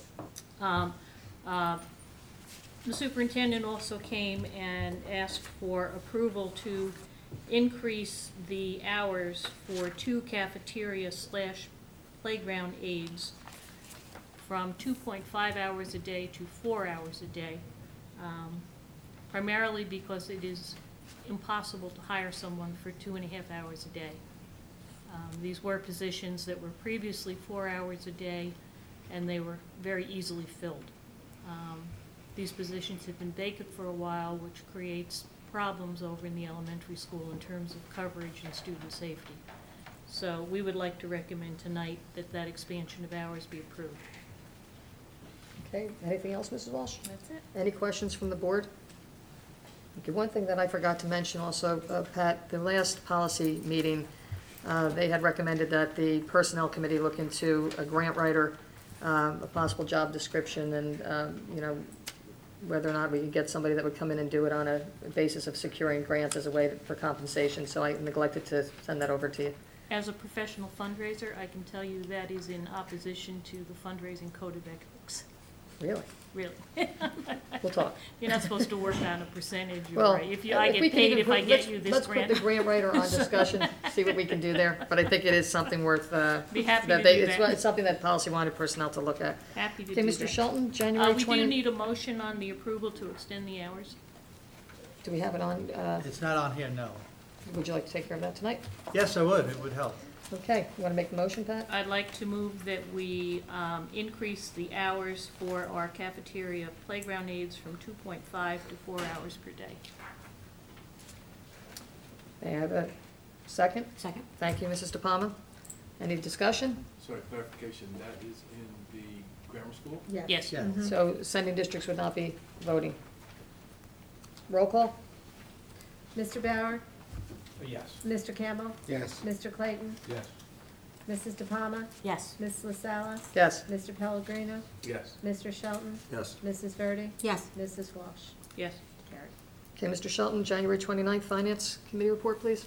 right. The superintendent also came and asked for approval to increase the hours for 2 cafeteria/playground aides from 2.5 hours a day to 4 hours a day, primarily because it is impossible to hire someone for 2.5 hours a day. These were positions that were previously 4 hours a day, and they were very easily filled. These positions have been vacant for a while, which creates problems over in the elementary school in terms of coverage and student safety. So we would like to recommend tonight that that expansion of hours be approved. Okay, anything else, Mrs. Walsh? That's it. Any questions from the board? Okay, one thing that I forgot to mention also, Pat, the last policy meeting, they had recommended that the Personnel Committee look into a grant writer, a possible job description, and, you know, whether or not we could get somebody that would come in and do it on a basis of securing grants as a way for compensation. So I neglected to send that over to you. As a professional fundraiser, I can tell you that is in opposition to the fundraising code of ethics. Really? Really. We'll talk. You're not supposed to work on a percentage, Well, or I get we can paid even if I put- get you this Let's grant. put the grant writer on discussion, see what we can do there. But I think it is something worth, Be happy that to they, do it's that. it's something that policy wanted personnel to look at. Happy to Okay, do Mr. that. Shelton, January We 20. do need a motion on the approval to extend the hours. Do we have it on, It's not on here, no. would you like to take care of that tonight? Yes, I would, it would help. Okay, you want to make the motion, Pat? I'd like to move that we increase the hours for our cafeteria playground aides from 2.5 to 4 hours per day. May I have a second? Second. Thank you, Mrs. De Palma. Any discussion? Sorry, clarification, that is in the grammar school? Yes. Yeah. So sending districts would not be voting. Roll call? Mr. Bauer? Yes. Mr. Campbell? Yes. Mr. Clayton? Yes. Mrs. De Palma? Yes. Ms. LaSalle's? Yes. Mr. Pellegrino? Yes. Mr. Shelton? Yes. Mrs. Verdi? Yes. Mrs. Walsh? Yes. Carried. Okay, Mr. Shelton, January 29th Finance Committee report, please.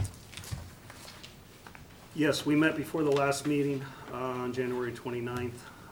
Yes, we met before the last meeting on January 29th.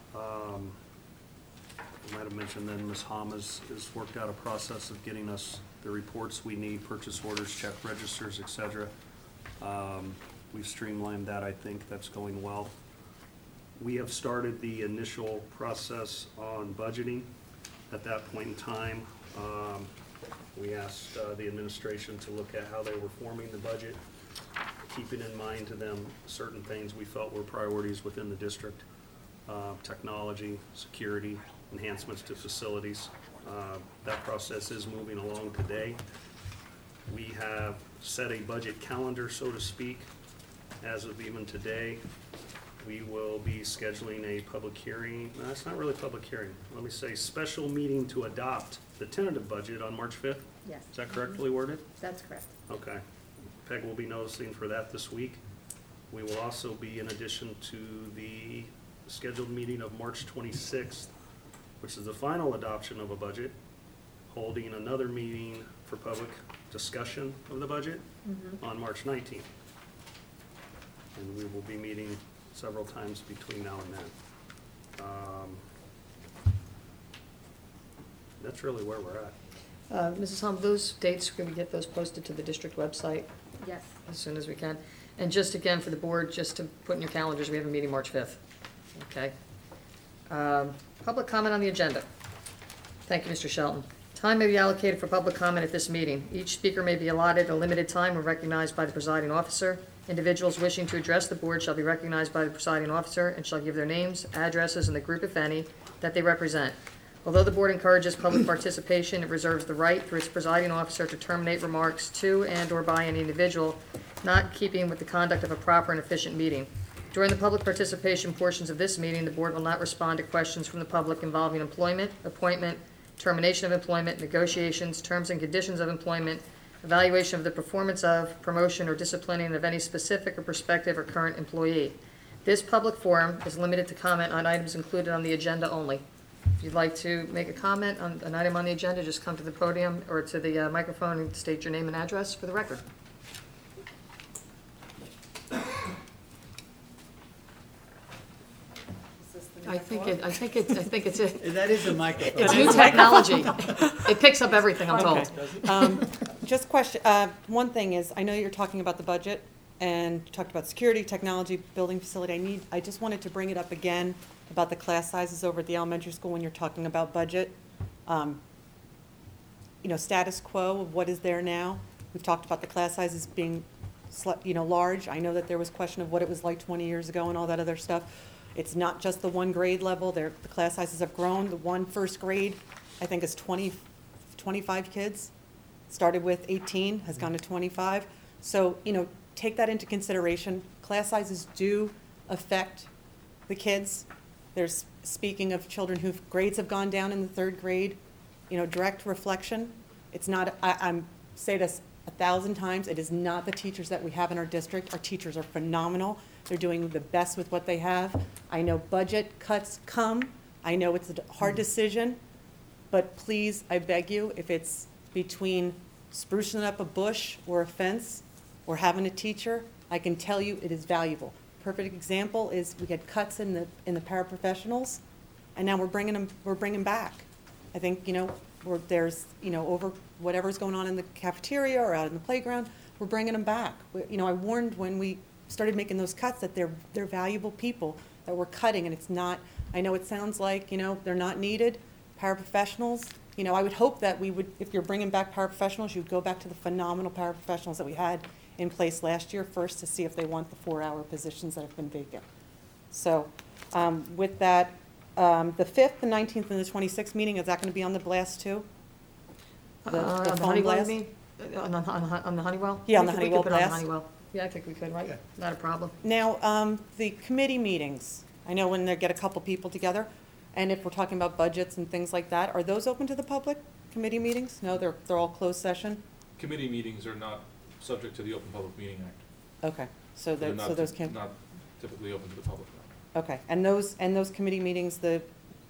I might have mentioned then Ms. Hamas has worked out a process of getting us the reports we need, purchase orders, check registers, et cetera. We've streamlined that, I think. That's going well. We have started the initial process on budgeting. At that point in time, we asked the administration to look at how they were forming the budget, keeping in mind to them certain things we felt were priorities within the district, technology, security, enhancements to facilities. That process is moving along today. We have set a budget calendar, so to speak, as of even today. We will be scheduling a public hearing. No, it's not really a public hearing. Let me say special meeting to adopt the tentative budget on March 5th. Yes. Is that correctly worded? That's correct. Okay. Peg will be noticing for that this week. We will also be, in addition to the scheduled meeting of March 26th, which is the final adoption of a budget, holding another meeting for public discussion of the budget on March 19th. And we will be meeting several times between now and then. That's really where we're at. Mrs. Hom, those dates, can we get those posted to the district website Yes. as soon as we can? And just again, for the board, just to put in your calendars, we have a meeting March 5th. Okay. Public comment on the agenda. Thank you, Mr. Shelton. Time may be allocated for public comment at this meeting. Each speaker may be allotted a limited time when recognized by the presiding officer. Individuals wishing to address the board shall be recognized by the presiding officer and shall give their names, addresses, and the group, if any, that they represent. Although the board encourages public participation, it reserves the right through its presiding officer to terminate remarks to and/or by any individual not in keeping with the conduct of a proper and efficient meeting. During the public participation portions of this meeting, the board will not respond to questions from the public involving employment, appointment, termination of employment, negotiations, terms and conditions of employment, evaluation of the performance of, promotion, or disciplining of any specific or prospective or current employee. This public forum is limited to comment on items included on the agenda only. If you'd like to make a comment on an item on the agenda, just come to the podium or to the microphone and state your name and address for the record. I think it's it. That is a microphone. It's new technology. It picks up everything, I'm told. Just question, one thing is, I know you're talking about the budget and you talked about security, technology, building facility. I just wanted to bring it up again about the class sizes over at the elementary school when you're talking about budget. Status quo of what is there now. We've talked about the class sizes being, large. I know that there was question of what it was like 20 years ago and all that other stuff. It's not just the one grade level. The class sizes have grown. The one first grade, I think, is 25 kids. Started with 18, has gone to 25. So, take that into consideration. Class sizes do affect the kids. There's, speaking of children whose grades have gone down in the third grade, direct reflection. It's not, I'm say this 1,000 times, it is not the teachers that we have in our district. Our teachers are phenomenal. They're doing the best with what they have. I know budget cuts come. I know it's a hard decision, but please, I beg you, if it's between sprucing up a bush or a fence or having a teacher, I can tell you it is valuable. Perfect example is we had cuts in the paraprofessionals, and now we're bringing back. I think, there's, over whatever's going on in the cafeteria or out in the playground, we're bringing them back. I warned when we started making those cuts that they're valuable people that we're cutting, and it's not, I know it sounds like, they're not needed. Paraprofessionals, I would hope that we would, if you're bringing back paraprofessionals, you'd go back to the phenomenal paraprofessionals that we had in place last year first to see if they want the 4-hour positions that have been vacant. So with that, the 5th, the 19th, and the 26th meeting, is that going to be on the blast too? The On phone Honeywell, blast? you mean? On the Honeywell? Yeah, on the We could Honeywell put it on the Blast. Honeywell. Yeah, I think we could, right? Yeah. Not a problem. Now, the committee meetings, I know when they get a couple people together, and if we're talking about budgets and things like that, are those open to the public, committee meetings? No, they're all closed session? Committee meetings are not subject to the Open Public Meeting Act. Okay, so They're not those can, not typically open to the public, no. okay. And those committee meetings, the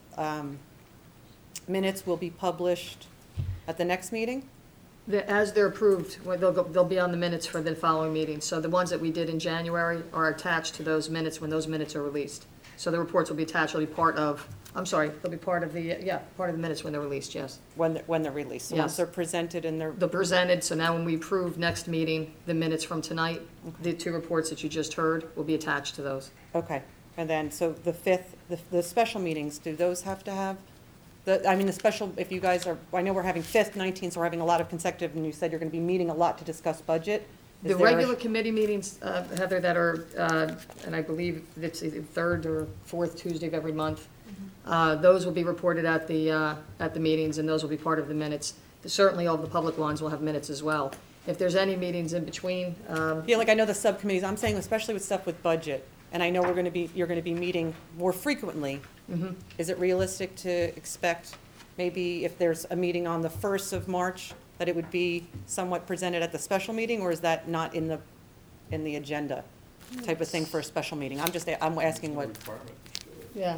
minutes will be published at the next meeting? As they're approved, well, they'll be on the minutes for the following meeting. So the ones that we did in January are attached to those minutes when those minutes are released. So the reports will be attached, will be part of, I'm sorry, they'll be part of the, part of the minutes when they're released, yes. When they're released? So once Yes. they're presented and they're... They're presented, so now when we approve next meeting, the minutes from tonight, the two reports that you just heard will be attached to those. Okay, and then, so the fifth, the special meetings, do those have to have, the special, if you guys are, I know we're having 5th, 19th, so we're having a lot of consecutive, and you said you're gonna be meeting a lot to discuss budget. Is The there a- regular committee meetings, Heather, that are, and I believe it's either third or fourth Tuesday of every month, those will be reported at the meetings, and those will be part of the minutes. Certainly, all of the public ones will have minutes as well. If there's any meetings in between, Yeah, like I know the subcommittees, I'm saying especially with stuff with budget, and I know you're gonna be meeting more frequently. Is it realistic to expect maybe if there's a meeting on the 1st of March, that it would be somewhat presented at the special meeting, or is that not in the agenda type of thing for a special meeting? I'm asking what, yeah.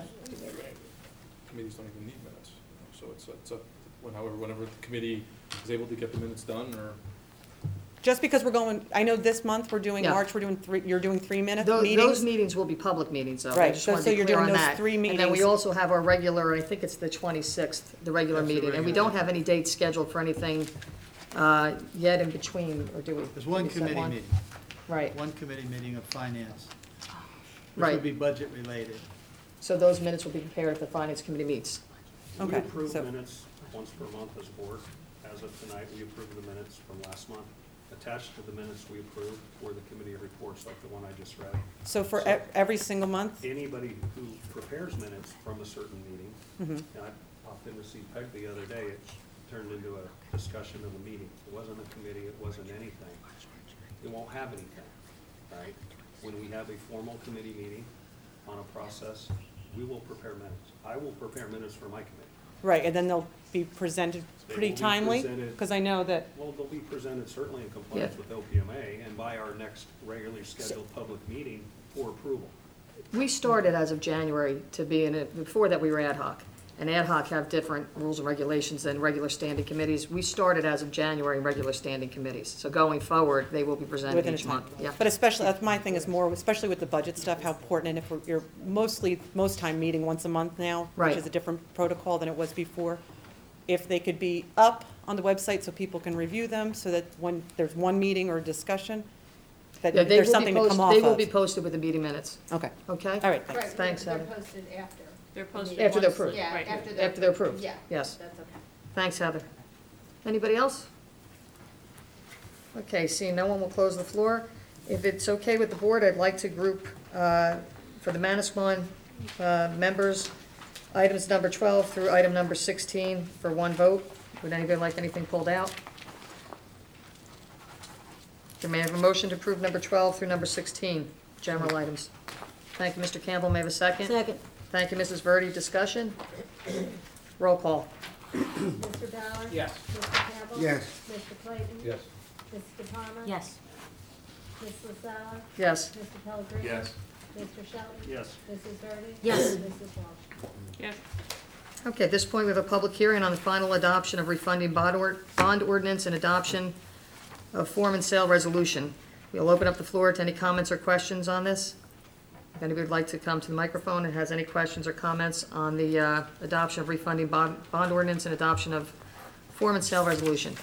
Committees don't even need minutes, so it's up, whenever the committee is able to get the minutes done, or just because we're going, I know this month we're doing Yeah. March, you're doing 3-minute Those meetings? meetings will be public meetings, though. I Right, just so wanna be you're clear doing on those that. 3 And then we meetings. also have our regular, I think it's the 26th, the regular That's the meeting. And we regular. don't have any dates scheduled for anything yet in between, or do we? There's one We set committee one? meeting, Right, one committee meeting of finance, which Right. would be budget related. so those minutes will be prepared if the finance committee meets. We Okay, approve so- minutes once per month as a board. As of tonight, we approved the minutes from last month. Attached to the minutes we approved were the committee reports like the one I just read. So for every single month? Anybody who prepares minutes from a certain meeting, Mhm. and I popped in to see Peg the other day, it turned into a discussion of the meeting. It wasn't a committee, it wasn't anything. It won't have anything, right? When we have a formal committee meeting on a process, we will prepare minutes. I will prepare minutes for my committee. Right, and then they'll be presented They pretty will be timely? presented- Because I know that, Well, they'll be presented certainly in compliance Yeah. with OPMA and by our next regularly scheduled public meeting for approval. We started as of January to be in it, before that we were ad hoc. And ad hoc have different rules and regulations than regular standing committees. We started as of January in regular standing committees. So going forward, they will be presented within a each time. month. Yeah. But especially, that's my thing is more, especially with the budget stuff, how important, and if you're most time meeting once a month now, Right. which is a different protocol than it was before. If they could be up on the website so people can review them, so that when there's one meeting or discussion, that Yeah, they there's will be something to come posted, off they will of. be posted with the meeting minutes, Okay, okay? all right, thanks. Thanks, Heather. They're posted after. They're posted After they're once- approved. Yeah, right. after they're approved. Yeah. Yes. That's okay. Thanks, Heather. Anybody else? Okay, seeing no one, will close the floor. If it's okay with the board, I'd like to group, for the Manasquan members, items number 12 through item number 16 for one vote. Would anybody like anything pulled out? May I have a motion to approve number 12 through number 16, general items? Thank you, Mr. Campbell. May I have a second? Second. Thank you, Mrs. Verdi. Discussion? Roll call. Mr. Bauer? Yes. Mr. Campbell? Yes. Mr. Clayton? yes. Mrs. DePalma? Yes. Ms. LaSalla? Yes. Mr. Pellegrini? Yes. Mr. Shelton? Yes. Mrs. Verdi? Yes. Mrs. Walsh? Yes. Okay, at this point, we have a public hearing on the final adoption of refunding bond ordinance and adoption of form and sale resolution. We'll open up the floor to any comments or questions on this. If anybody would like to come to the microphone and has any questions or comments on the adoption of refunding bond ordinance and adoption of form and sale resolution.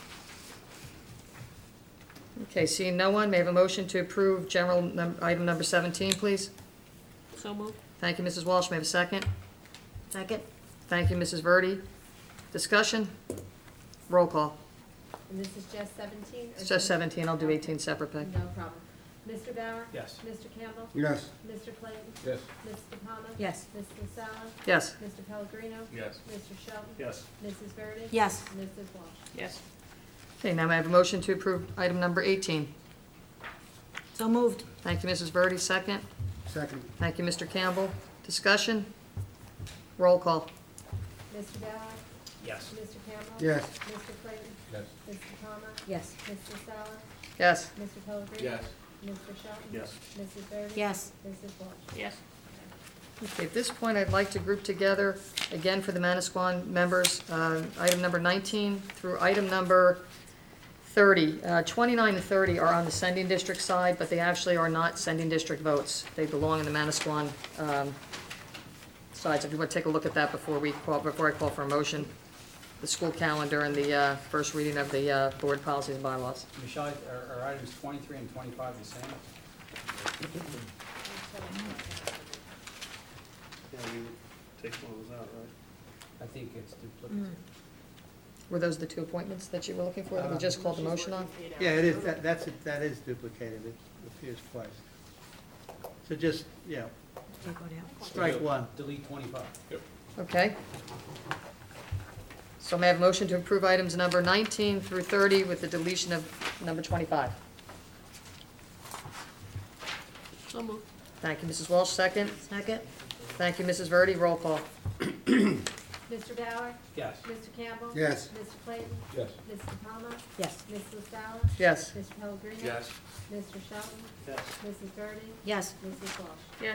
Okay, seeing no one, may I have a motion to approve item number 17, please? So moved. Thank you, Mrs. Walsh. May I have a second? Second? Thank you, Mrs. Verdi. Discussion? Roll call. And this is just 17? or It's just 17, I'll do 18 separate, Peg. No problem. Mr. Bauer? Yes. Mr. Campbell? Yes. Mr. Clayton? Yes. Ms. DePalma? Yes. Ms. LaSalla? Yes. Mr. Pellegrino? Yes. Mr. Shelton? Yes. Mrs. Verdi? Yes. Mrs. Walsh? Yes. Okay, now may I have a motion to approve item number 18? So moved. Thank you, Mrs. Verdi, second. Second. Thank you, Mr. Campbell. Discussion? Roll call. Mr. Bauer? Yes. Mr. Campbell? Yes. Mr. Clayton? Yes. Mr. Thomas? Yes. Mr. Sala? Yes. Mr. Pellegrini? Yes. Mr. Shelton? Yes. Mrs. Verdi? Yes. Mrs. Walsh? Yes. Okay, at this point, I'd like to group together, again for the Manasquan members, item number 19 through item number 30. 29 and 30 are on the sending district side, but they actually are not sending district votes. They belong in the Manasquan side. So if you want to take a look at that before I call for a motion, the school calendar and the first reading of the board policies and bylaws. Michelle, are items 23 and 25 the same? Yeah, we would take one of those out, right? I think it's duplicative. Were those the two appointments that you were looking for, that we just called the motion on? Yeah, it is, that is duplicated, it appears twice. So just, yeah, strike one. Delete 25. Okay. So may I have a motion to approve items number 19 through 30 with the deletion of number 25? So moved. Thank you, Mrs. Walsh, second. Second? Thank you, Mrs. Verdi, roll call. Mr. Bauer? Yes. Mr. Campbell? Yes. Mr. Clayton? Yes. Mr. Thomas? Yes. Mrs. Sala? Yes. Mr. Pellegrini? Yes. Mr. Shelton? Yes. Mrs. Verdi? Yes. Mrs. Walsh? Yes.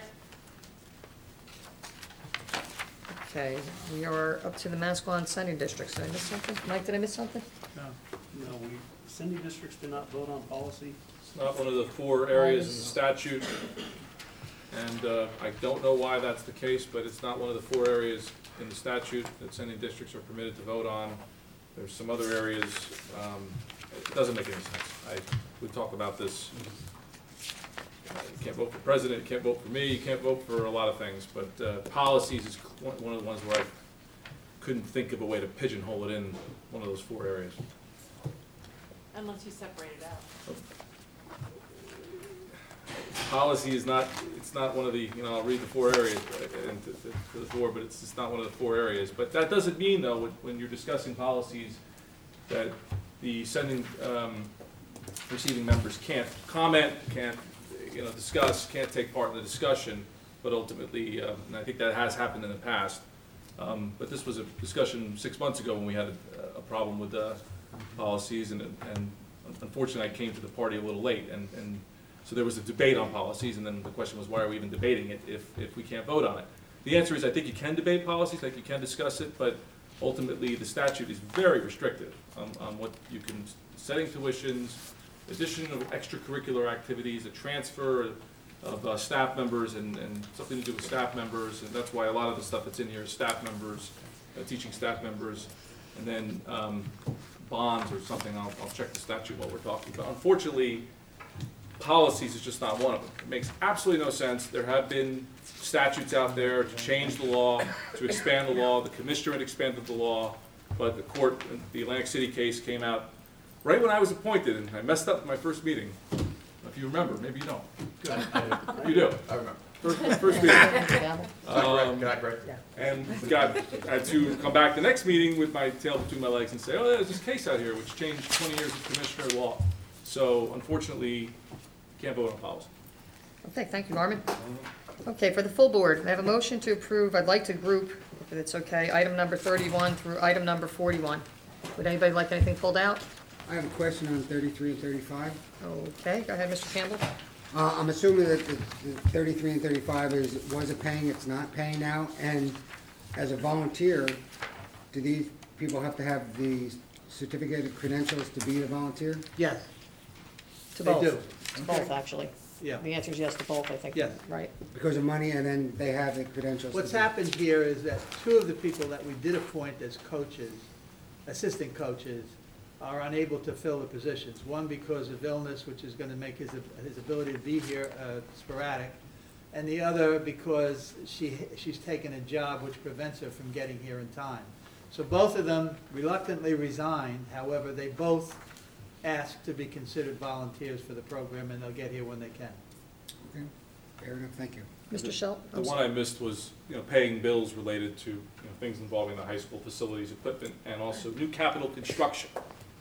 Okay, we are up to the Manasquan sending districts. Did I miss something? Mike, did I miss something? No. No, Cindy districts did not vote on policy. It's not one of the 4 areas in the statute, and I don't know why that's the case, but it's not one of the 4 areas in the statute that sending districts are permitted to vote on. There's some other areas, it doesn't make any sense. We talk about this. You can't vote for president, you can't vote for me, you can't vote for a lot of things, but policies is one of the ones where I couldn't think of a way to pigeonhole it in one of those 4 areas. Unless you separate it out. Policy is not, it's not one of the, I'll read the 4 areas and to the 4, but it's just not one of the 4 areas. But that doesn't mean, though, when you're discussing policies, that the receiving members can't comment, can't, discuss, can't take part in the discussion, but ultimately, and I think that has happened in the past. But this was a discussion 6 months ago when we had a problem with policies, and unfortunately, I came to the party a little late, and so there was a debate on policies, and then the question was, why are we even debating it if we can't vote on it? The answer is, I think you can debate policies, I think you can discuss it, but ultimately, the statute is very restrictive on what you can, setting tuitions, addition of extracurricular activities, a transfer of staff members, and something to do with staff members, and that's why a lot of the stuff that's in here is staff members, teaching staff members, and then bonds or something. I'll check the statute while we're talking. But unfortunately, policies is just not one of them. It makes absolutely no sense. There have been statutes out there to change the law, to expand the law. The commissioner had expanded the law, but the court, the Atlantic City case came out right when I was appointed, and I messed up my first meeting. If you remember, maybe you don't. Good. You do. I remember. First meeting. And had to come back the next meeting with my tail between my legs and say, oh, there's this case out here which changed 20 years of commissioner law. So unfortunately, can't vote on policy. Okay, thank you, Norman. Okay, for the full board, I have a motion to approve, I'd like to group, if it's okay, item number 31 through item number 41. Would anybody like anything pulled out? I have a question on 33 and 35. Okay, go ahead, Mr. Campbell. I'm assuming that the 33 and 35 wasn't paying, it's not paying now, and as a volunteer, do these people have to have the certificate of credentials to be a volunteer? Yes. To They both. do. To both, actually. Yeah. The answer is yes to both, I think. Yes. Right. Because of money, and then they have the credentials? What's to be- happened here is that 2 of the people that we did appoint as coaches, assistant coaches, are unable to fill the positions. One because of illness, which is going to make his ability to be here sporadic, and the other because she's taken a job which prevents her from getting here in time. So both of them reluctantly resigned. However, they both asked to be considered volunteers for the program, and they'll get here when they can. Okay, fair enough, thank you. Mr. Schultz? The one I missed was, paying bills related to, things involving the high school facilities, equipment, and also new capital construction.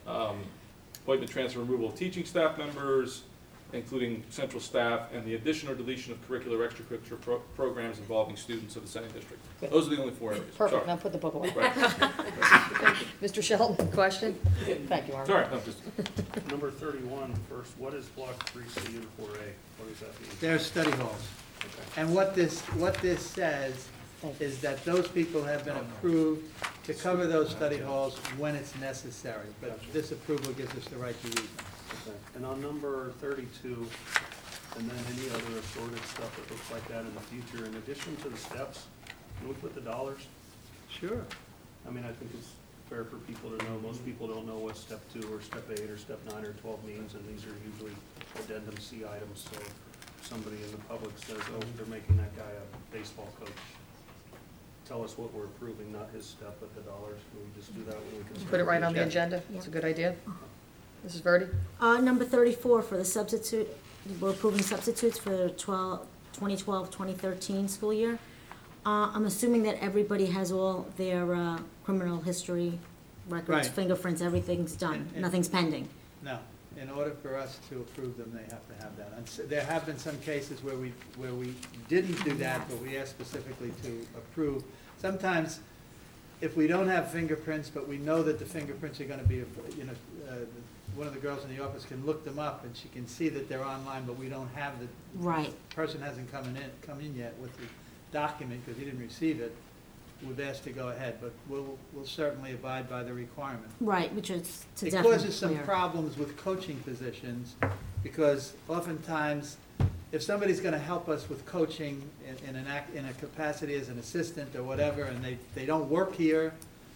Appointment, transfer, removal of teaching staff members, including central staff, and the addition or deletion of curricular, extracurricular programs involving students of the Senate District. Those are the only 4 areas. Perfect, Sorry. now put the book away. Right. Mr. Shelton, question? Thank you, Armin. Sorry, I'm just, Number 31, first, what is Block 3C and 4A? What does that mean? They're study halls. And what this says is that those people have been approved to cover those study halls when it's necessary. But this approval gives us the right to use them. Okay. And on number 32, and then any other assorted stuff that looks like that in the future, in addition to the steps, can we put the dollars? Sure. I mean, I think it's fair for people to know. Most people don't know what step 2 or step 8 or step 9 or 12 means, and these are usually addendum C items. So if somebody in the public says, oh, they're making that guy a baseball coach, tell us what we're approving, not his step, but the dollars. Can we just do that when we can start? Put it right on the Yeah. agenda, it's a good idea. Mrs. Verdi? Number 34 for the substitute, we're approving substitutes for the 2012-2013 school year. I'm assuming that everybody has all their criminal history records, Right. fingerprints, everything's done, And- nothing's pending. No, in order for us to approve them, they have to have that. And there have been some cases where we didn't do that, but we asked specifically to approve. Sometimes, if we don't have fingerprints, but we know that the fingerprints are gonna be, one of the girls in the office can look them up, and she can see that they're online, but we don't have the Right. person hasn't come in yet with the document, because he didn't receive it. We've asked to go ahead, but we'll certainly abide by the requirement. Right, which is to It definitely causes some clear. problems with coaching positions, because oftentimes, if somebody's gonna help us with coaching in a capacity as an assistant or whatever, and they don't work here,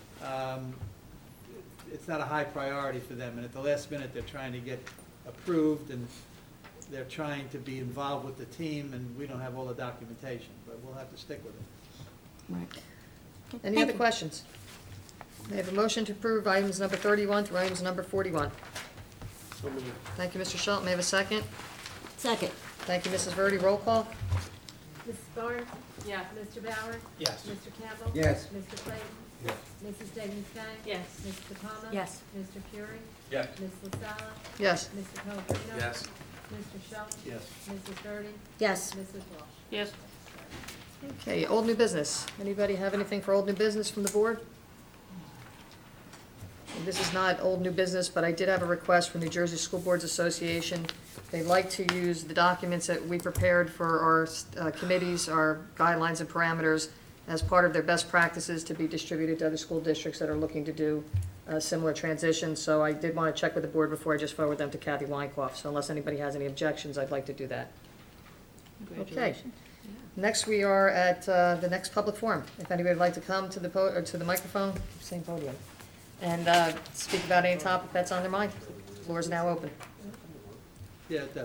it's not a high priority for them, and at the last minute, they're trying to get approved, and they're trying to be involved with the team, and we don't have all the documentation, but we'll have to stick with it. Right. Any other questions? May I have a motion to approve items number 31 through items number 41? So moved. Thank you, Mr. Shelton. May I have a second? Second. Thank you, Mrs. Verdi. Roll call? Mrs. Barnes? Yes. Mr. Bauer? Yes. Mr. Campbell? Yes. Mr. Clayton? Yes. Mrs. Davis Gang? Yes. Mr. Thomas? Yes. Mr. Fury? Yes. Ms. LaSalla? Yes. Mr. Pellegrino? Yes. Mr. Shelton? Yes. Mrs. Verdi? Yes. Mrs. Walsh? Yes. Okay, old new business. Anybody have anything for old new business from the board? This is not old new business, but I did have a request from New Jersey School Boards Association. They'd like to use the documents that we prepared for our committees, our guidelines and parameters, as part of their best practices to be distributed to other school districts that are looking to do a similar transition. So I did want to check with the board before I just forward them to Kathy Weinkoff. So unless anybody has any objections, I'd like to do that. Okay. Next, we are at the next public forum. If anybody would like to come to the microphone, same podium, and speak about any topic that's on their mind, the floor is now open. Yeah, it does.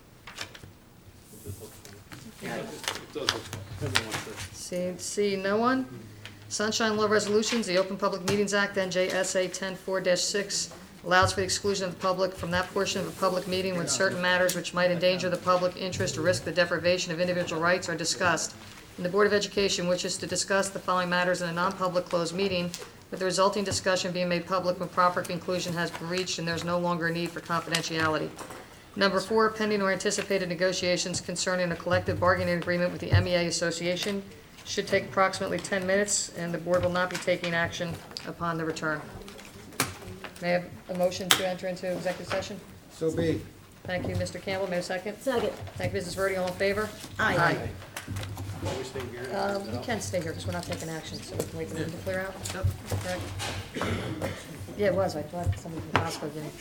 it does look See no one? Sunshine Law Resolutions, the Open Public Meetings Act, NJSA 10-4-6, allows for the exclusion of the public from that portion of a public meeting when certain matters which might endanger the public interest or risk the deprivation of individual rights are discussed. And the Board of Education wishes to discuss the following matters in a non-public closed meeting, with the resulting discussion being made public when proper conclusion has been reached and there's no longer a need for confidentiality. Number 4, pending or anticipated negotiations concerning a collective bargaining agreement with the MEA Association should take approximately 10 minutes, and the board will not be taking action upon the return. May I have a motion to enter into executive session? So be. Thank you, Mr. Campbell. May I have a second? Second. Thank you, Mrs. Verdi. All in favor? Aye. We stay here? You can stay here because we're not taking action, so we can wait for them to clear out. Yep. Yeah, it was. I thought somebody from Costco did.